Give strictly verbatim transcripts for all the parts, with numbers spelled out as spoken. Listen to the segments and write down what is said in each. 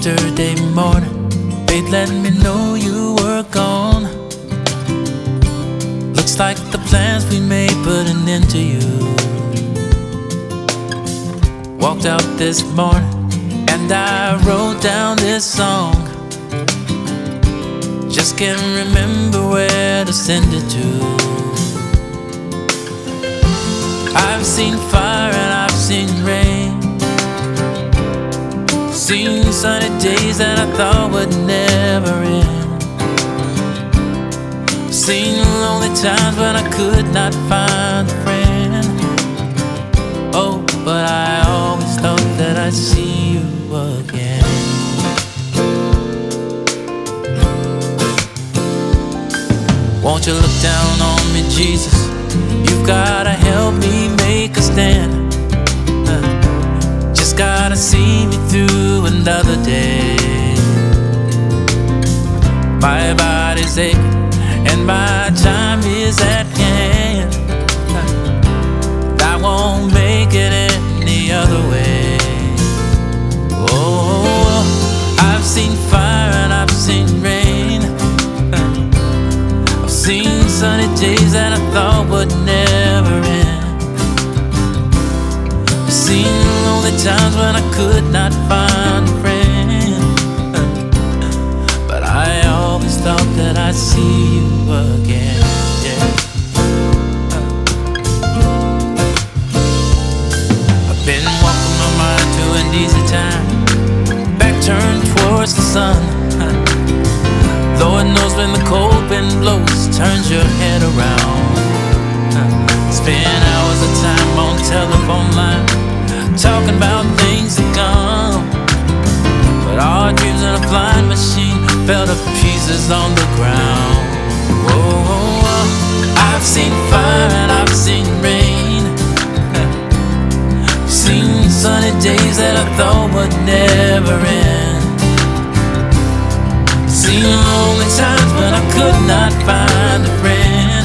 Yesterday morning, faith let me know you were gone. Looks like the plans we made put an end to you. Walked out this morning and I wrote down this song. Just can't remember where to send it to. I've seen fire and I've seen rain, seen sunny days that I thought would never end, seen lonely times when I could not find a friend. Oh, but I always thought that I'd see you again. Won't you look down on me, Jesus? You've gotta help me make a stand. uh, Just gotta see me through another day. My body's aching and my time is at hand. I won't make it any other way. Oh, I've seen fire and I've seen rain. I've seen sunny days that I thought would never end. I've seen lonely times when I could not find a friend. But I always thought that I'd see you again. Yeah. I've been walking my mind to an easy time, back turned towards the sun. Lord knows when the cold wind blows, turns your head around. Spend hours of time on telephone line, talking about things to come. But our dreams in a flying machine fell to pieces on the ground. Whoa, I've seen fire and I've seen rain, seen sunny days that I thought would never end, seen lonely times when I could not find a friend.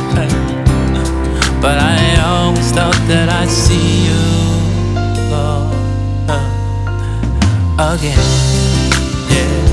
But I always thought that I'd see you, Lord, uh, again. Yeah.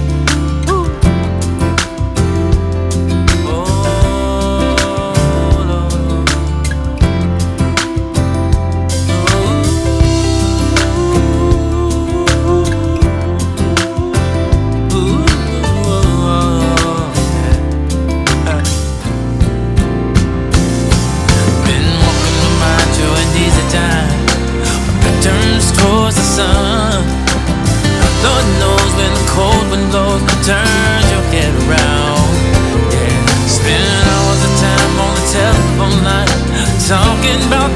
Towards the sun, Lord knows when the cold wind blows and turns your head around. Yeah, spending hours of time on the telephone line, talking about